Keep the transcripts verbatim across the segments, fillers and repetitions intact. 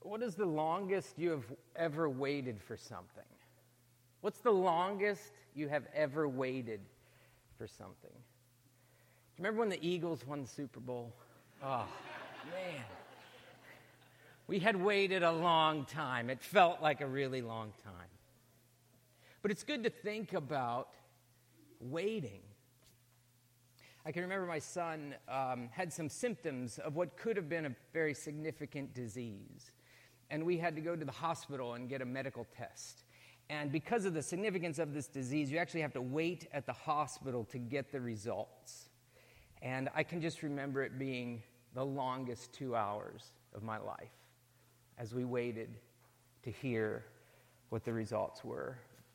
What is the longest you have ever waited for something? What's the longest you have ever waited for something? Do you remember when the Eagles won the Super Bowl? Oh, man. We had waited a long time. It felt like a really long time. But it's good to think about waiting. I can remember my son um, had some symptoms of what could have been a very significant disease. And we had to go to the hospital and get a medical test. And because of the significance of this disease, you actually have to wait at the hospital to get the results. And I can just remember it being the longest two hours of my life as we waited to hear what the results were.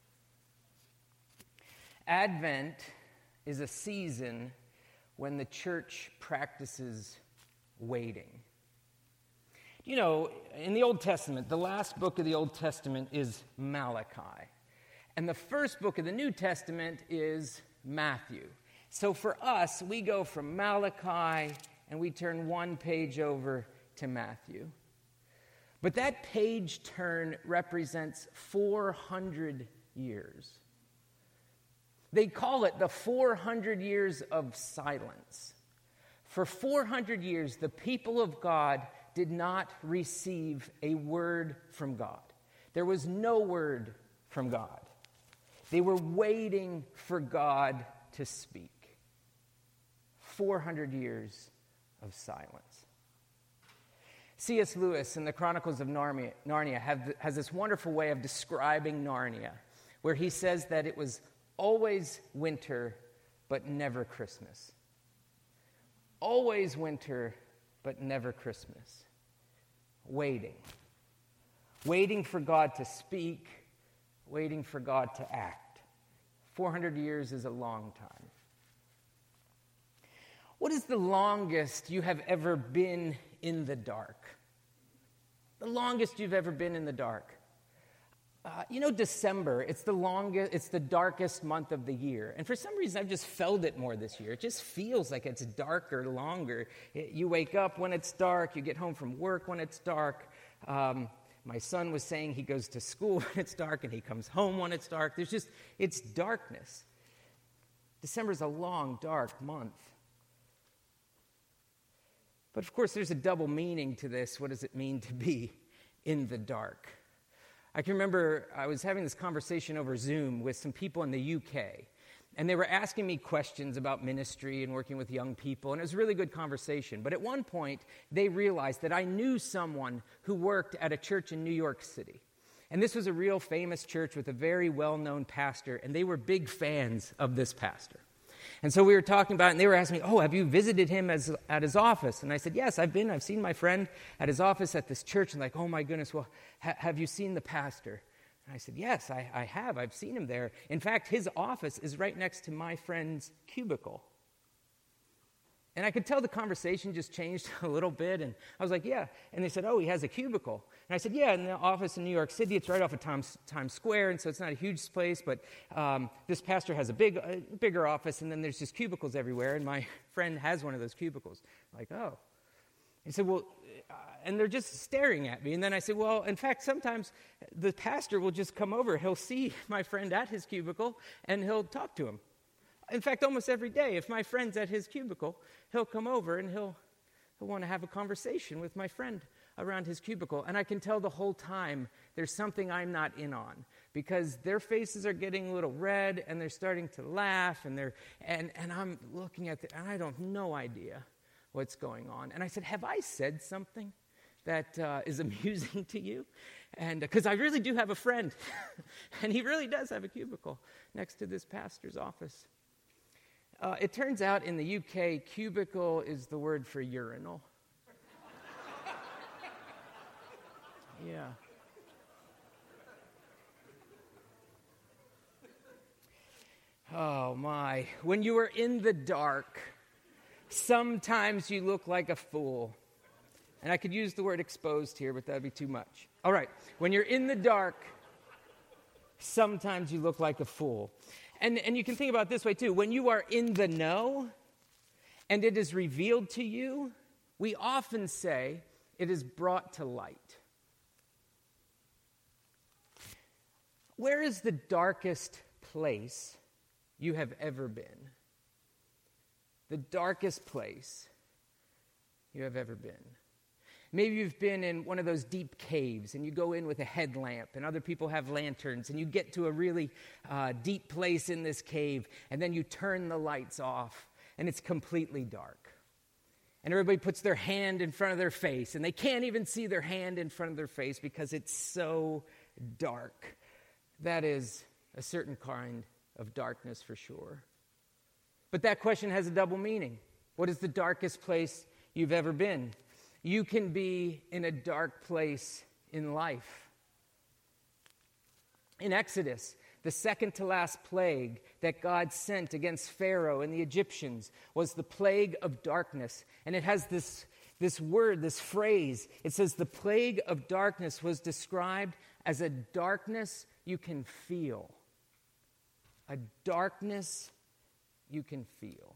Advent is a season when the church practices waiting. You know, in the Old Testament, the last book of the Old Testament is Malachi. And the first book of the New Testament is Matthew. So for us, we go from Malachi and we turn one page over to Matthew. But that page turn represents four hundred years. They call it the four hundred years of silence. For four hundred years, the people of God did not receive a word from God. There was no word from God. They were waiting for God to speak. four hundred years of silence. C S Lewis in the Chronicles of Narnia, Narnia have, has this wonderful way of describing Narnia, where he says that it was always winter, but never Christmas. Always winter, but never Christmas. Waiting. Waiting for God to speak, waiting for God to act. four hundred years is a long time. What is the longest you have ever been in the dark? The longest you've ever been in the dark. Uh, you know, December, it's the longest, it's the darkest month of the year. And for some reason, I've just felt it more this year. It just feels like it's darker, longer. It, you wake up when it's dark. You get home from work when it's dark. Um, my son was saying he goes to school when it's dark, and he comes home when it's dark. There's just, it's darkness. December's a long, dark month. But of course, there's a double meaning to this. What does it mean to be in the dark? I can remember I was having this conversation over Zoom with some people in the U K, and they were asking me questions about ministry and working with young people, and it was a really good conversation. But at one point, they realized that I knew someone who worked at a church in New York City. And this was a real famous church with a very well-known pastor, and they were big fans of this pastor. And so we were talking about it, and they were asking me, oh, have you visited him as, at his office? And I said, yes, I've been. I've seen my friend at his office at this church. And like, oh, my goodness, well, ha- have you seen the pastor? And I said, yes, I, I have. I've seen him there. In fact, his office is right next to my friend's cubicle. And I could tell the conversation just changed a little bit. And I was like, yeah. And they said, oh, he has a cubicle. And I said, yeah, in the office in New York City, it's right off of Times, Times Square, and so it's not a huge place, but um, this pastor has a big, uh, bigger office, and then there's just cubicles everywhere, and my friend has one of those cubicles. I'm like, oh. He said, well, uh, and they're just staring at me. And then I said, well, in fact, sometimes the pastor will just come over. He'll see my friend at his cubicle, and he'll talk to him. In fact, almost every day, if my friend's at his cubicle, he'll come over, and he'll, he'll want to have a conversation with my friend around his cubicle. And I can tell the whole time there's something I'm not in on, because their faces are getting a little red, and they're starting to laugh, and they're and, and I'm looking at it, and I don't have no idea what's going on. And I said, have I said something that uh, is amusing to you? And because uh, I really do have a friend, and he really does have a cubicle next to this pastor's office. Uh, it turns out in the U K, cubicle is the word for urinal. Yeah. Oh, my. When you are in the dark, sometimes you look like a fool. And I could use the word exposed here, but that would be too much. All right. When you're in the dark, sometimes you look like a fool. And, and you can think about it this way, too. When you are in the know and it is revealed to you, we often say it is brought to light. Where is the darkest place you have ever been? The darkest place you have ever been. Maybe you've been in one of those deep caves and you go in with a headlamp and other people have lanterns and you get to a really uh, deep place in this cave and then you turn the lights off and it's completely dark. And everybody puts their hand in front of their face and they can't even see their hand in front of their face because it's so dark. That is a certain kind of darkness for sure. But that question has a double meaning. What is the darkest place you've ever been? You can be in a dark place in life. In Exodus, the second to last plague that God sent against Pharaoh and the Egyptians was the plague of darkness. And it has this, this word, this phrase. It says the plague of darkness was described as a darkness you can feel. A darkness you can feel.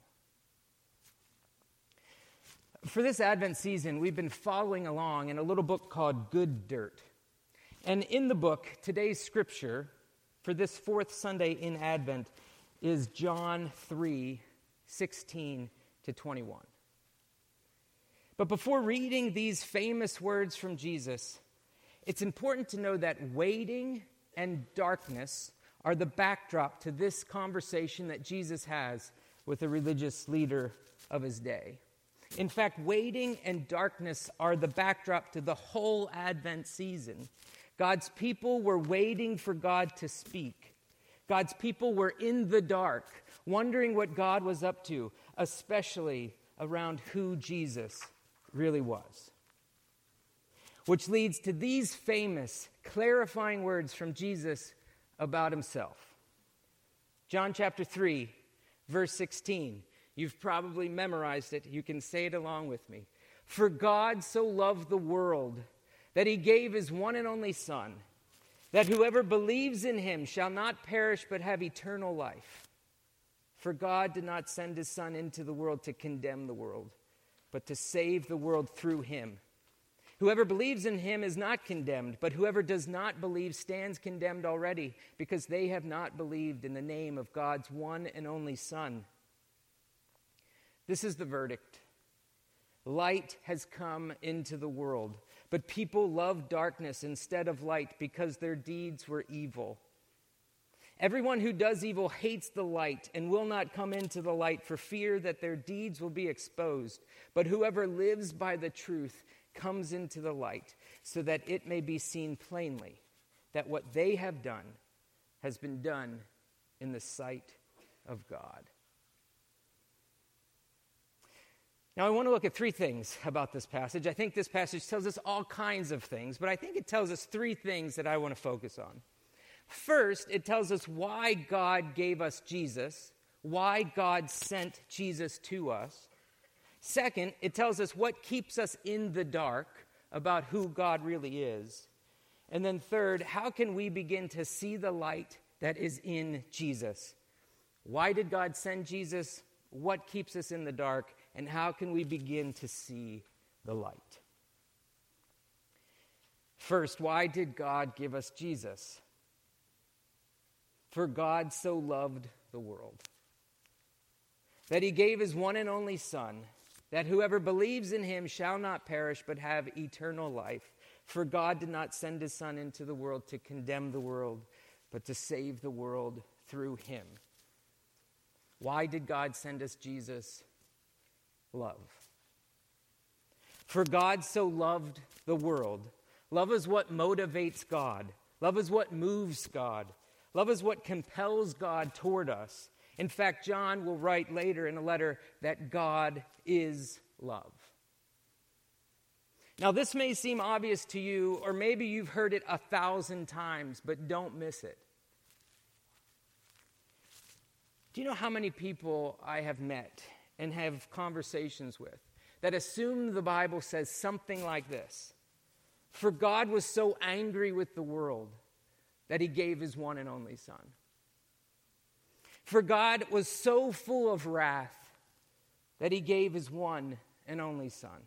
For this Advent season, we've been following along in a little book called Good Dirt. And in the book, today's scripture for this fourth Sunday in Advent is John three, sixteen to twenty-one. But before reading these famous words from Jesus, it's important to know that waiting and darkness are the backdrop to this conversation that Jesus has with a religious leader of his day. In fact, waiting and darkness are the backdrop to the whole Advent season. God's people were waiting for God to speak. God's people were in the dark, wondering what God was up to, especially around who Jesus really was. Which leads to these famous, clarifying words from Jesus about himself. John chapter three, verse sixteen. You've probably memorized it. You can say it along with me. For God so loved the world that he gave his one and only Son, that whoever believes in him shall not perish but have eternal life. For God did not send his Son into the world to condemn the world, but to save the world through him. Whoever believes in him is not condemned, but whoever does not believe stands condemned already, because they have not believed in the name of God's one and only Son. This is the verdict. Light has come into the world, but people love darkness instead of light because their deeds were evil. Everyone who does evil hates the light and will not come into the light for fear that their deeds will be exposed. But whoever lives by the truth comes into the light so that it may be seen plainly that what they have done has been done in the sight of God. Now, I want to look at three things about this passage. I think this passage tells us all kinds of things, but I think it tells us three things that I want to focus on. First, it tells us why God gave us Jesus, why God sent Jesus to us. Second, it tells us what keeps us in the dark about who God really is. And then third, how can we begin to see the light that is in Jesus? Why did God send Jesus? What keeps us in the dark? And how can we begin to see the light? First, why did God give us Jesus? For God so loved the world that he gave his one and only Son, that whoever believes in him shall not perish but have eternal life. For God did not send his Son into the world to condemn the world, but to save the world through him. Why did God send us Jesus? Love. For God so loved the world. Love is what motivates God. Love is what moves God. Love is what compels God toward us. In fact, John will write later in a letter that God is love. Now, this may seem obvious to you, or maybe you've heard it a thousand times, but don't miss it. Do you know how many people I have met and have conversations with that assume the Bible says something like this? For God was so angry with the world that he gave his one and only Son. For God was so full of wrath that he gave his one and only Son.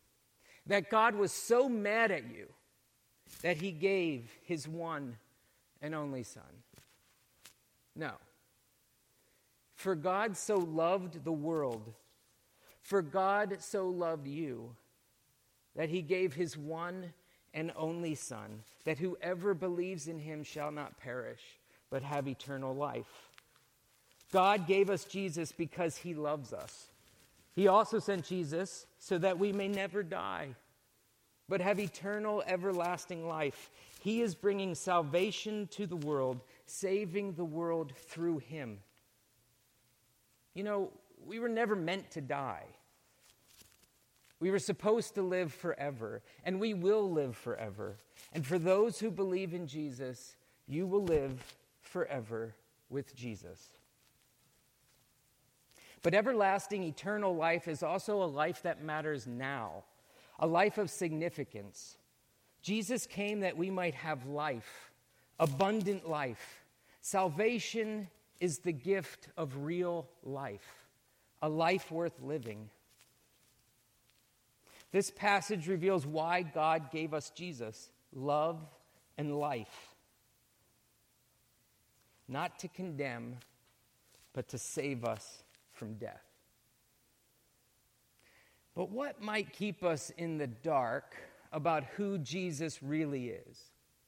That God was so mad at you that he gave his one and only Son. No. For God so loved the world, for God so loved you, that he gave his one and only Son, that whoever believes in him shall not perish, but have eternal life. God gave us Jesus because he loves us. He also sent Jesus so that we may never die, but have eternal, everlasting life. He is bringing salvation to the world, saving the world through him. You know, we were never meant to die. We were supposed to live forever, and we will live forever. And for those who believe in Jesus, you will live forever with Jesus. But everlasting, eternal life is also a life that matters now, a life of significance. Jesus came that we might have life, abundant life. Salvation is the gift of real life, a life worth living. This passage reveals why God gave us Jesus, love and life. Not to condemn, but to save us from death. But what might keep us in the dark about who Jesus really is?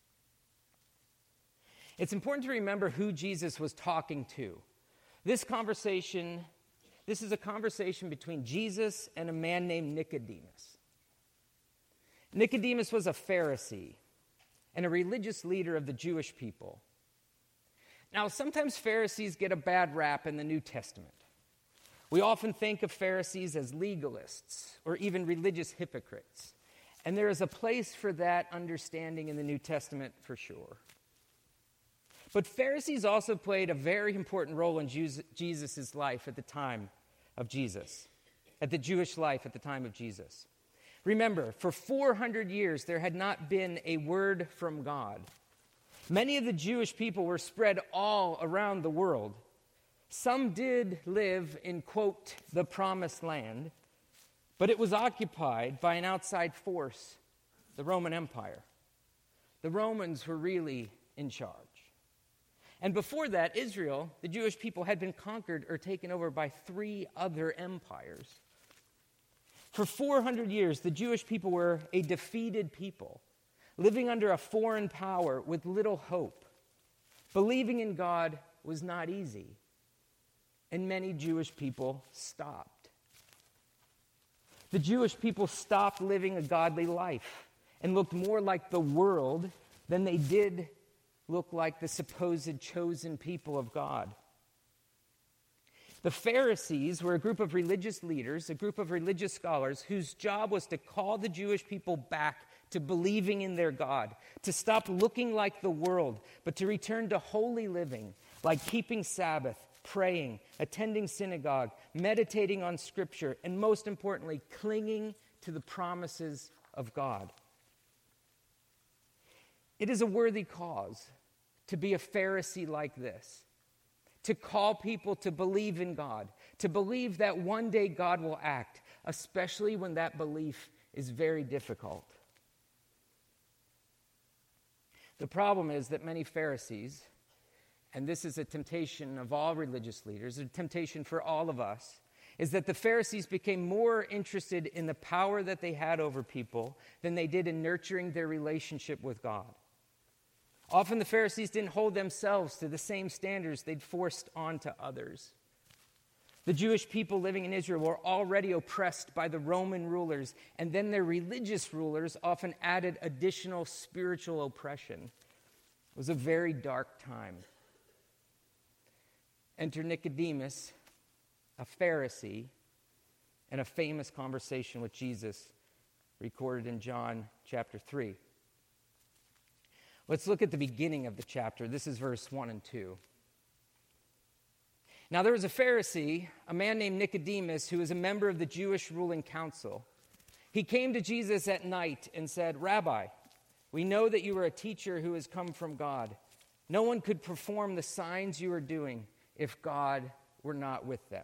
It's important to remember who Jesus was talking to. This conversation, this is a conversation between Jesus and a man named Nicodemus. Nicodemus was a Pharisee and a religious leader of the Jewish people. Now, sometimes Pharisees get a bad rap in the New Testament. We often think of Pharisees as legalists or even religious hypocrites. And there is a place for that understanding in the New Testament for sure. But Pharisees also played a very important role in Jesus' life at the time of Jesus, at the Jewish life at the time of Jesus. Remember, for four hundred years, there had not been a word from God. Many of the Jewish people were spread all around the world. Some did live in, quote, the promised land, but it was occupied by an outside force, the Roman Empire. The Romans were really in charge. And before that, Israel, the Jewish people, had been conquered or taken over by three other empires. For four hundred years, the Jewish people were a defeated people, living under a foreign power with little hope. Believing in God was not easy, and many Jewish people stopped. The Jewish people stopped living a godly life and looked more like the world than they did look like the supposed chosen people of God. The Pharisees were a group of religious leaders, a group of religious scholars whose job was to call the Jewish people back to believing in their God, to stop looking like the world, but to return to holy living, like keeping Sabbath, praying, attending synagogue, meditating on Scripture, and most importantly, clinging to the promises of God. It is a worthy cause to be a Pharisee like this, to call people to believe in God, to believe that one day God will act, especially when that belief is very difficult. The problem is that many Pharisees, and this is a temptation of all religious leaders, a temptation for all of us, is that the Pharisees became more interested in the power that they had over people than they did in nurturing their relationship with God. Often the Pharisees didn't hold themselves to the same standards they'd forced onto others. The Jewish people living in Israel were already oppressed by the Roman rulers, and then their religious rulers often added additional spiritual oppression. It was a very dark time. Enter Nicodemus, a Pharisee, and a famous conversation with Jesus recorded in John chapter three. Let's look at the beginning of the chapter. This is verse one and two. Now there was a Pharisee, a man named Nicodemus, who was a member of the Jewish ruling council. He came to Jesus at night and said, "Rabbi, we know that you are a teacher who has come from God. No one could perform the signs you are doing if God were not with them."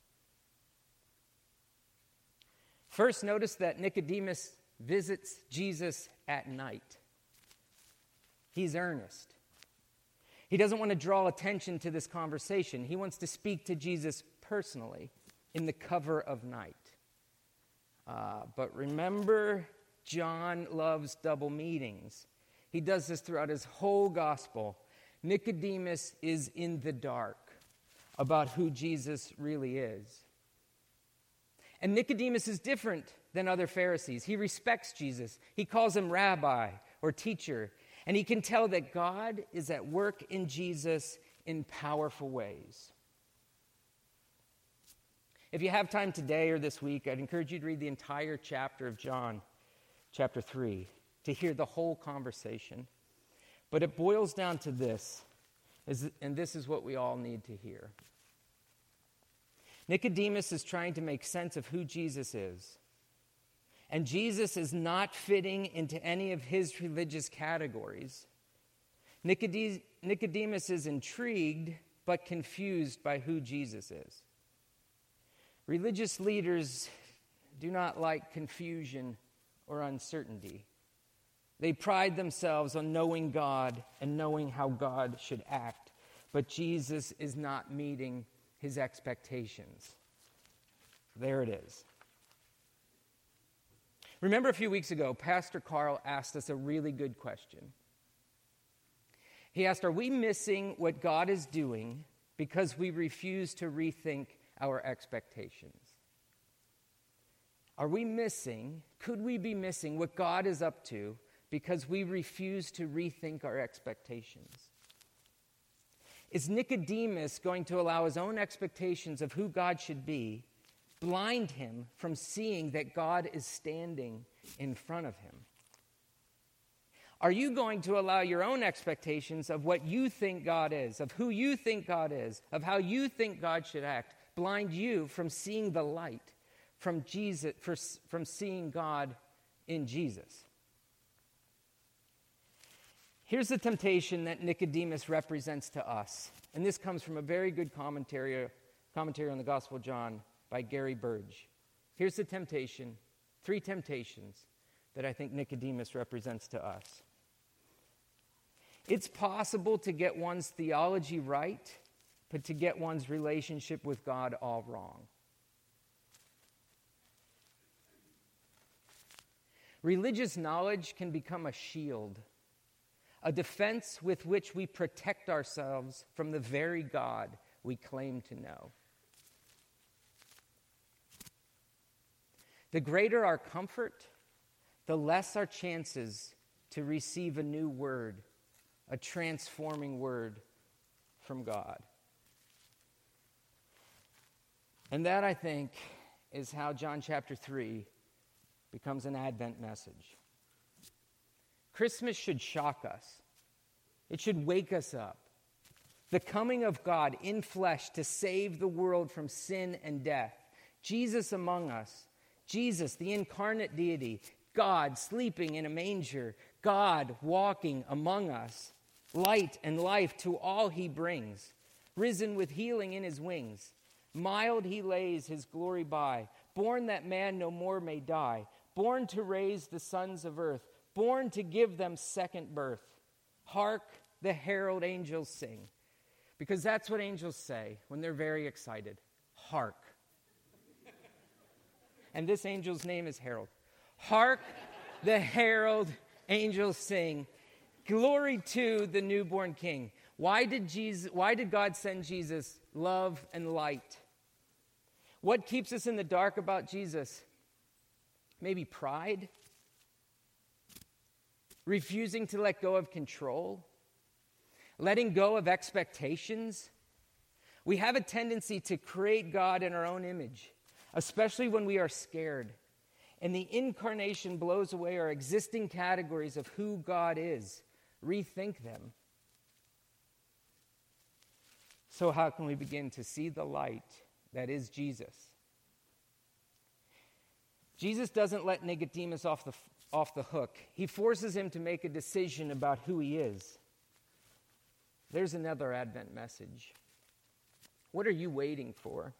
First, notice that Nicodemus visits Jesus at night. He's earnest. He doesn't want to draw attention to this conversation. He wants to speak to Jesus personally in the cover of night. Uh, but remember, John loves double meanings. He does this throughout his whole gospel. Nicodemus is in the dark about who Jesus really is. And Nicodemus is different than other Pharisees. He respects Jesus. He calls him rabbi or teacher. And he can tell that God is at work in Jesus in powerful ways. If you have time today or this week, I'd encourage you to read the entire chapter of John, chapter three, to hear the whole conversation. But it boils down to this, is, and this is what we all need to hear. Nicodemus is trying to make sense of who Jesus is. And Jesus is not fitting into any of his religious categories. Nicodemus is intrigued but confused by who Jesus is. Religious leaders do not like confusion or uncertainty. They pride themselves on knowing God and knowing how God should act. But Jesus is not meeting his expectations. There it is. Remember a few weeks ago, Pastor Carl asked us a really good question. He asked, are we missing what God is doing because we refuse to rethink our expectations? Are we missing, could we be missing what God is up to because we refuse to rethink our expectations? Is Nicodemus going to allow his own expectations of who God should be blind him from seeing that God is standing in front of him? Are you going to allow your own expectations of what you think God is, of who you think God is, of how you think God should act, blind you from seeing the light, from Jesus, for, from seeing God in Jesus? Here's the temptation that Nicodemus represents to us. And this comes from a very good commentary, commentary on the Gospel of John by Gary Burge. Here's the temptation, three temptations that I think Nicodemus represents to us. It's possible to get one's theology right, but to get one's relationship with God all wrong. Religious knowledge can become a shield, a defense with which we protect ourselves from the very God we claim to know. The greater our comfort, the less our chances to receive a new word, a transforming word from God. And that, I think, is how John chapter three becomes an Advent message. Christmas should shock us. It should wake us up. The coming of God in flesh to save the world from sin and death. Jesus among us. Jesus, the incarnate deity. God sleeping in a manger. God walking among us. Light and life to all he brings. Risen with healing in his wings. Mild he lays his glory by. Born that man no more may die. Born to raise the sons of earth. Born to give them second birth. Hark, the herald angels sing. Because that's what angels say when they're very excited. Hark. And this angel's name is Harold. Hark, the herald angels sing. Glory to the newborn King. Why did Jesus, why did God send Jesus? Love and light. What keeps us in the dark about Jesus? Maybe pride? Refusing to let go of control? Letting go of expectations? We have a tendency to create God in our own image, especially when we are scared. And the incarnation blows away our existing categories of who God is. Rethink them. So how can we begin to see the light that is Jesus? Jesus doesn't let Nicodemus off the, off the hook. He forces him to make a decision about who he is. There's another Advent message. What are you waiting for?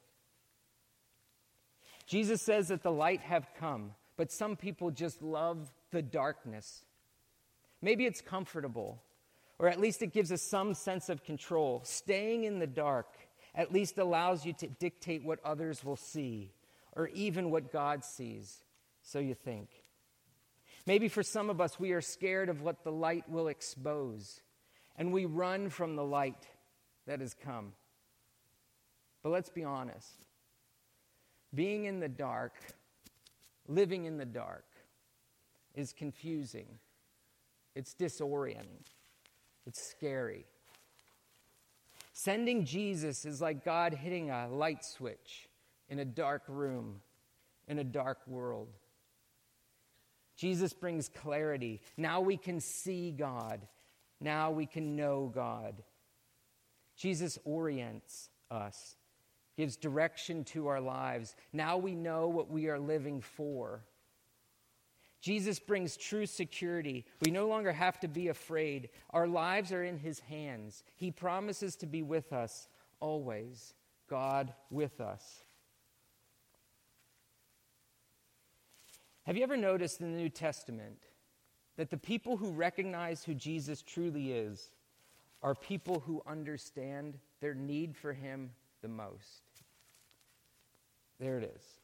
Jesus says that the light have come, but some people just love the darkness. Maybe it's comfortable, or at least it gives us some sense of control. Staying in the dark at least allows you to dictate what others will see, or even what God sees, so you think. Maybe for some of us, we are scared of what the light will expose, and we run from the light that has come. But let's be honest. Being in the dark, living in the dark, is confusing. It's disorienting. It's scary. Sending Jesus is like God hitting a light switch in a dark room, in a dark world. Jesus brings clarity. Now we can see God. Now we can know God. Jesus orients us, gives direction to our lives. Now we know what we are living for. Jesus brings true security. We no longer have to be afraid. Our lives are in his hands. He promises to be with us always. God with us. Have you ever noticed in the New Testament that the people who recognize who Jesus truly is are people who understand their need for him the most? There it is.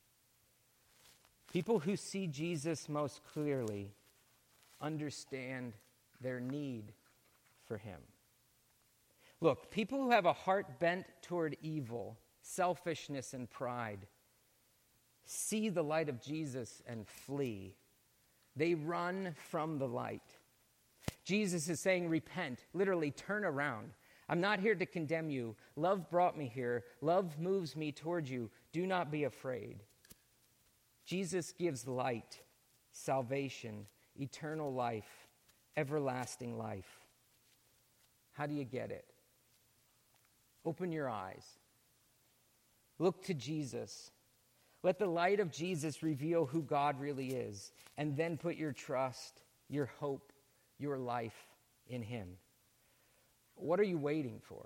People who see Jesus most clearly understand their need for him. Look, people who have a heart bent toward evil, selfishness, and pride see the light of Jesus and flee. They run from the light. Jesus is saying, repent, literally turn around. I'm not here to condemn you. Love brought me here. Love moves me toward you. Do not be afraid. Jesus gives light, salvation, eternal life, everlasting life. How do you get it? Open your eyes. Look to Jesus. Let the light of Jesus reveal who God really is, and then put your trust, your hope, your life in him. What are you waiting for?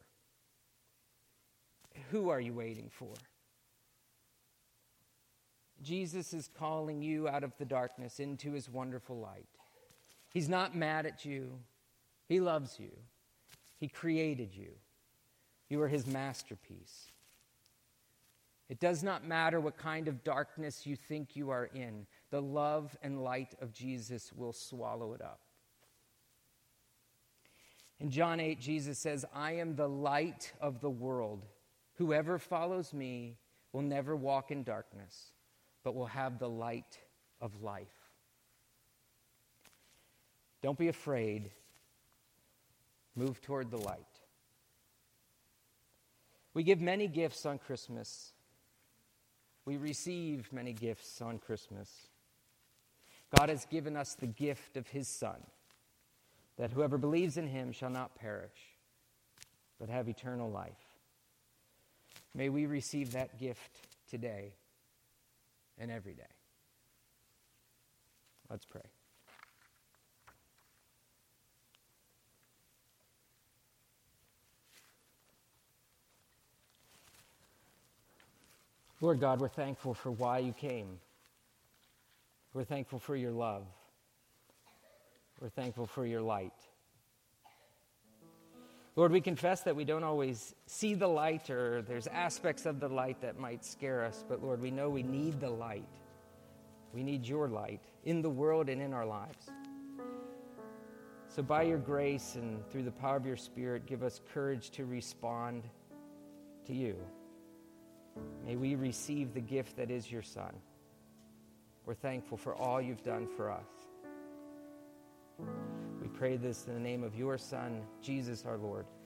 Who are you waiting for? Jesus is calling you out of the darkness into his wonderful light. He's not mad at you. He loves you. He created you. You are his masterpiece. It does not matter what kind of darkness you think you are in. The love and light of Jesus will swallow it up. In John eight, Jesus says, I am the light of the world. Whoever follows me will never walk in darkness, but will have the light of life. Don't be afraid. Move toward the light. We give many gifts on Christmas. We receive many gifts on Christmas. God has given us the gift of his Son, that whoever believes in him shall not perish, but have eternal life. May we receive that gift today and every day. Let's pray. Lord God, we're thankful for why you came. We're thankful for your love. We're thankful for your light. Lord, we confess that we don't always see the light, or there's aspects of the light that might scare us, but Lord, we know we need the light. We need your light in the world and in our lives. So by your grace and through the power of your Spirit, give us courage to respond to you. May we receive the gift that is your Son. We're thankful for all you've done for us. We pray this in the name of your Son, Jesus our Lord.